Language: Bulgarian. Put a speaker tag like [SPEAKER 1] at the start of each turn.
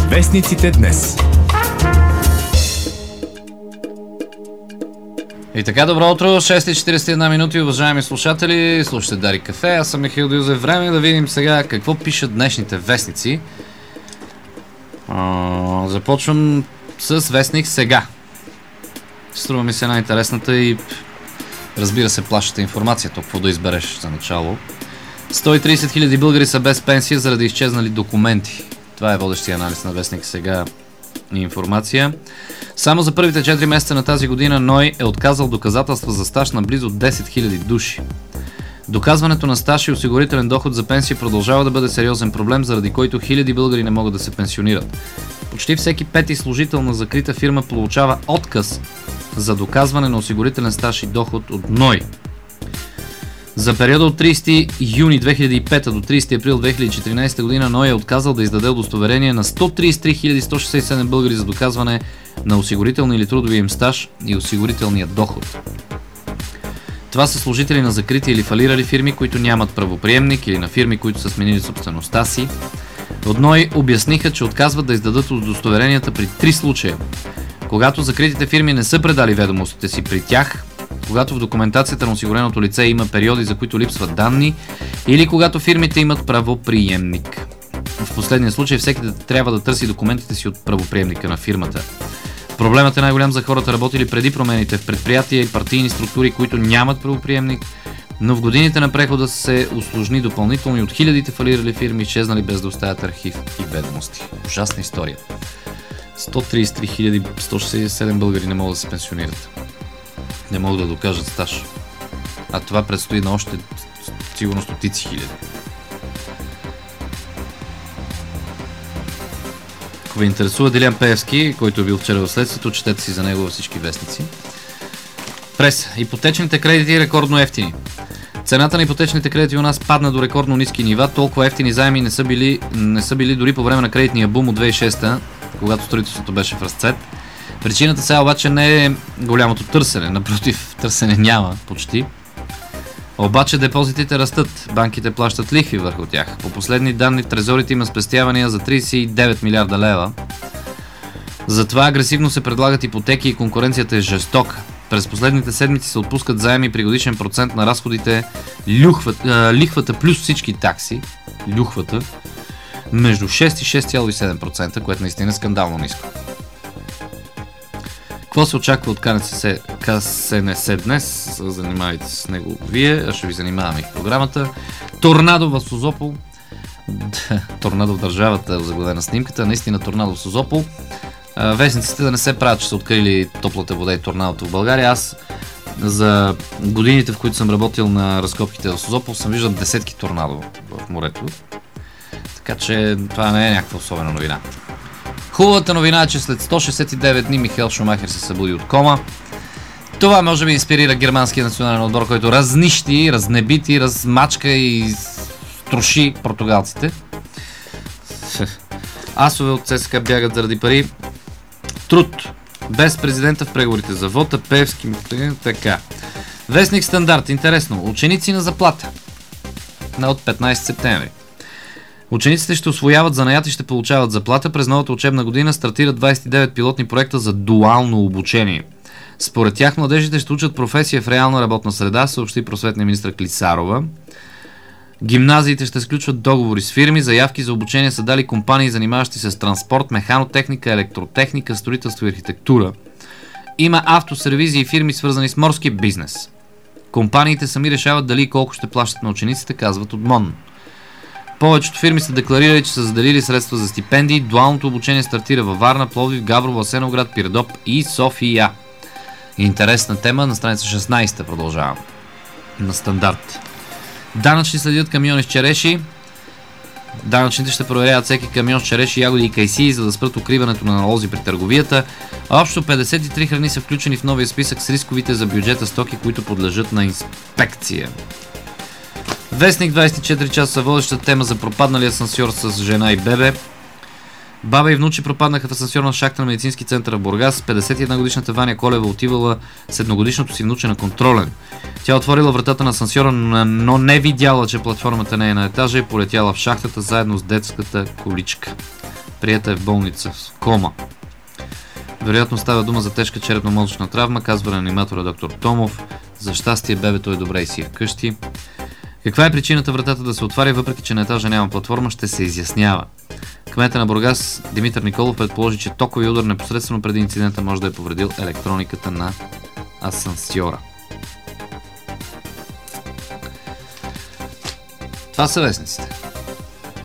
[SPEAKER 1] Вестниците днес.
[SPEAKER 2] И така, добро утро, 6:41 минути, уважаеми слушатели, слушате Дарик Кафе, аз съм Михаил Дюзев. Време да видим сега какво пишат днешните вестници. Започвам с вестник Сега. Струва ми се най-интересната и разбира се плашата информация, толкова да избереш за начало. 130 000 българи са без пенсия заради изчезнали документи. Това е водещия анализ на вестник Сега и информация. Само за първите 4 месеца на тази година НОИ е отказал доказателства за стаж на близо 10 000 души. Доказването на стаж и осигурителен доход за пенсия продължава да бъде сериозен проблем, заради който хиляди българи не могат да се пенсионират. Почти всеки пети служител на закрита фирма получава отказ за доказване на осигурителен стаж и доход от НОИ. За периода от 30 юни 2005 до 30 април 2014 година НОИ е отказал да издаде удостоверение на 133 167 българи за доказване на осигурителния или трудовия им стаж и осигурителния доход. Това са служители на закрити или фалирали фирми, които нямат правоприемник, или на фирми, които са сменили собствеността си. От НОИ обясниха, че отказват да издадат удостоверенията при 3 случая. Когато закритите фирми не са предали ведомостите си при тях, когато в документацията на осигуреното лице има периоди, за които липсват данни, или когато фирмите имат правоприемник. В последния случай всеки трябва да търси документите си от правоприемника на фирмата. Проблемът е най-голям за хората, работили преди промените в предприятия и партийни структури, които нямат правоприемник, но в годините на прехода се усложни допълнително и от хилядите фалирали фирми, изчезнали без да оставят архив и ведомости. Ужасна история. 133 167 българи не могат да се пенсионират. Не могат да докажат стаж. А това предстои на още сигурно стотици хиляди. Ако ви интересува Делян Пеевски, който е бил вчера в следствието, четете си за него във всички вестници. Прес. Ипотечните кредити рекордно ефтини. Цената на ипотечните кредити у нас падна до рекордно ниски нива. Толкова ефтини заеми не са били дори по време на кредитния бум от 2006, когато строителството беше в разцвет. Причината сега обаче не е голямото търсене, напротив, търсене няма почти. Обаче депозитите растат, банките плащат лихви върху тях. По последни данни в трезорите има спестявания за 39 милиарда лева. Затова агресивно се предлагат ипотеки и конкуренцията е жестока. През последните седмици се отпускат заеми при годишен процент на разходите, лихвата плюс всички такси, между 6 и 6,7%, което наистина е скандално ниско. Какво се очаква от КСНС днес? Занимавайте се с него вие, а ще ви занимаваме и в програмата. Торнадо в Созопол. Торнадо в държавата е озаглавена снимката. Наистина торнадо в Созопол. Вестниците да не се правят, че са открили топлата вода и торнадото в България. Аз за годините, в които съм работил на разкопките в Созопол, съм виждал десетки торнадо в морето. Така че това не е някаква особена новина. Хубавата новина е, че след 169 дни Михаел Шумахер се събуди от кома. Това може би инспирира германския национален отбор, който разнищи, разнебити, размачка и струши португалците. Асове от ЦСКА бягат заради пари. Труд. Без президента в преговорите за вота, Пеевски, така. Вестник Стандарт. Интересно. Ученици на заплата. От 15 септември. Учениците ще усвояват занаят и ще получават заплата. През новата учебна година стартират 29 пилотни проекта за дуално обучение. Според тях младежите ще учат професия в реална работна среда, съобщи просветния министър Клисарова. Гимназиите ще сключват договори с фирми. Заявки за обучение са дали компании, занимаващи се с транспорт, механотехника, електротехника, строителство и архитектура. Има автосервизи и фирми, свързани с морския бизнес. Компаниите сами решават дали и колко ще плащат на учениците, казват от МОН. Повечето фирми са декларирали, че са заделили средства за стипендии. Дуалното обучение стартира във Варна, Пловдив, Габрово, Асеновград, Пирдоп и София. Интересна тема, на страница 16 продължавам. На Стандарт. Данъчни следят камиони с череши. Данъчните ще проверяват всеки камион с череши, ягоди и кайсии, за да спрат укриването на налози при търговията. Общо 53 храни са включени в новия списък с рисковите за бюджета стоки, които подлежат на инспекция. Вестник 24 часа, водеща тема за пропаднали асансьор с жена и бебе. Баба и внучи пропаднаха в асансьорна шахта на медицински център в Бургас. 51-годишната Ваня Колева отивала с едногодишното си внуче на контролен. Тя отворила вратата на асансьора, но не видяла, че платформата не е на етажа и полетяла в шахтата заедно с детската количка. Приета е в болница с кома. Вероятно става дума за тежка черепно-мозъчна травма, казва реаниматора доктор Томов. За щастие бебето е добре и си е вкъщи. Каква е причината вратата да се отваря, въпреки че на етажа няма платформа, ще се изяснява. Кмета на Бургас Димитър Николов предположи, че токови удар непосредствено преди инцидента може да е повредил електрониката на асансьора. Това са вестниците.